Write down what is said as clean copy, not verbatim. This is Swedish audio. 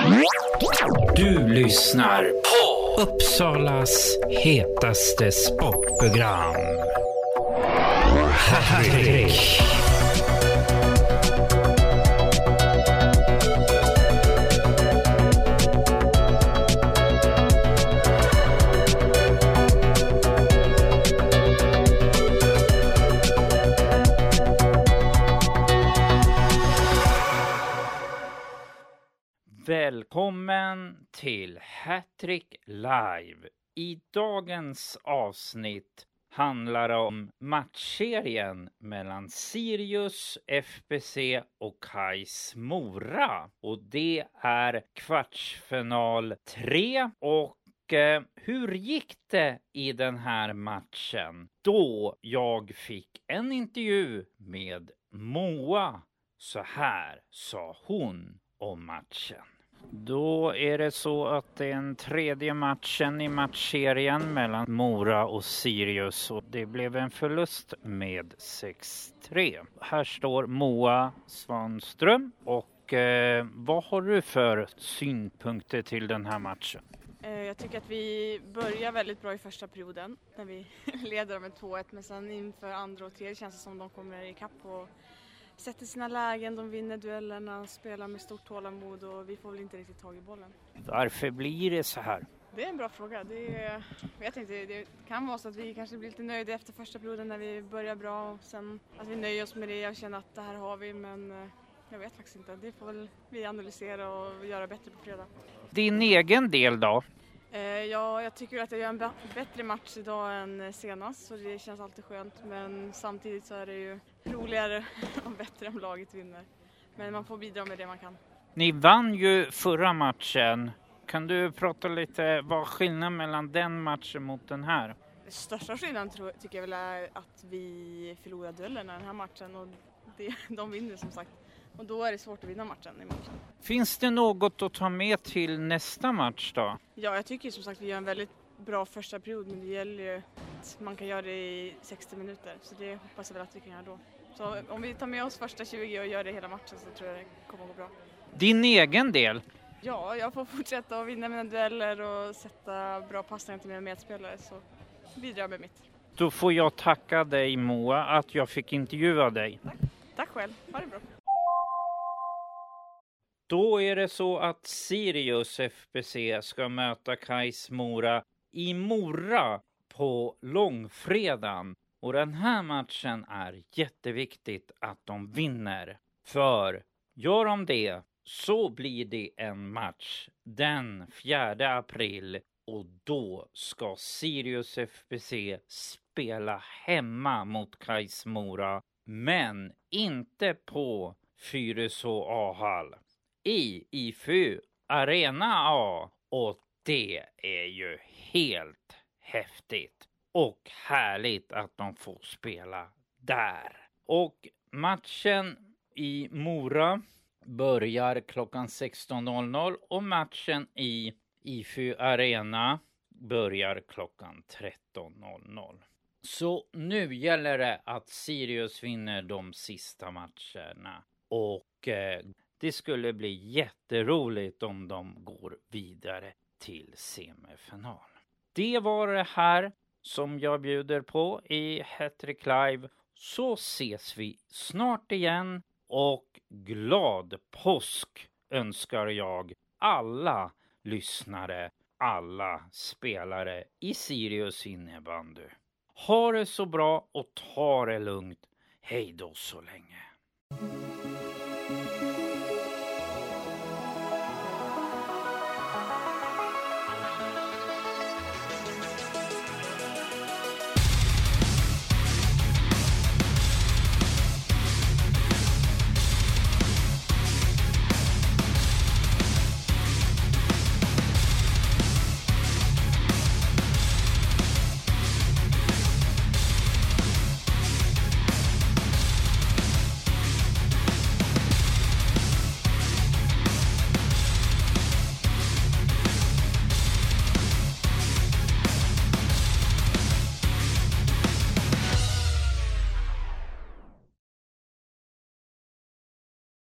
Du lyssnar på Uppsalas hetaste sportprogram. Hattrick. Välkommen till Hattrick Live. I dagens avsnitt handlar det om matchserien mellan Sirius FBC och Kais Mora. Och det är kvartsfinal 3. Och hur gick det i den här matchen? Då jag fick en intervju med Moa. Så här sa hon om matchen. Då är det så att det är den tredje matchen i matchserien mellan Mora och Sirius och det blev en förlust med 6-3. Här står Moa Svanström och vad har du för synpunkter till den här matchen? Jag tycker att vi börjar väldigt bra i första perioden när vi leder med 2-1, men sen inför andra och tredje känns det som de kommer ikapp och sätter sina lägen, de vinner duellerna, spelar med stort tålamod och vi får väl inte riktigt tag i bollen. Varför blir det så här? Det är en bra fråga. Vet inte, det kan vara så att vi kanske blir lite nöjda efter första perioden när vi börjar bra och sen att vi nöjer oss med det och känner att det här har vi, men jag vet faktiskt inte. Det får väl vi analysera och göra bättre på fredag. Din egen del då? Ja, jag tycker att jag gör en bättre match idag än senast, så det känns alltid skönt. Men samtidigt så är det ju roligare och bättre om laget vinner. Men man får bidra med det man kan. Ni vann ju förra matchen. Kan du prata lite vad skillnaden mellan den matchen mot den här? Den största skillnaden tycker jag väl är att vi förlorar duellerna den här matchen och de vinner som sagt. Och då är det svårt att vinna matchen i matchen. Finns det något att ta med till nästa match då? Ja, jag tycker som sagt vi gör en väldigt bra första period, men det gäller ju att man kan göra det i 60 minuter. Så det hoppas jag väl att vi kan göra då. Så om vi tar med oss första 20 och gör det hela matchen så tror jag det kommer att gå bra. Din egen del? Ja, jag får fortsätta att vinna mina dueller och sätta bra passningar till mina medspelare, så bidrar jag med mitt. Då får jag tacka dig Moa att jag fick intervjua dig. Tack själv, ha det bra. Då är det så att Sirius FBC ska möta Kais Mora i Mora på långfredagen. Och den här matchen är jätteviktigt att de vinner. För gör de det så blir det en match den 4 april. Och då ska Sirius FBC spela hemma mot Kais Mora. Men inte på Fyriså A-hall. I IFU Arena A, och det är ju helt häftigt och härligt att de får spela där. Och matchen i Mora börjar klockan 16.00 och matchen i IFU Arena börjar klockan 13.00. Så nu gäller det att Sirius vinner de sista matcherna och det skulle bli jätteroligt om de går vidare till semifinal. Det var det här som jag bjuder på i Hattrick Live. Så ses vi snart igen och glad påsk önskar jag alla lyssnare, alla spelare i Sirius innebandy. Ha det så bra och ta det lugnt. Hej då så länge.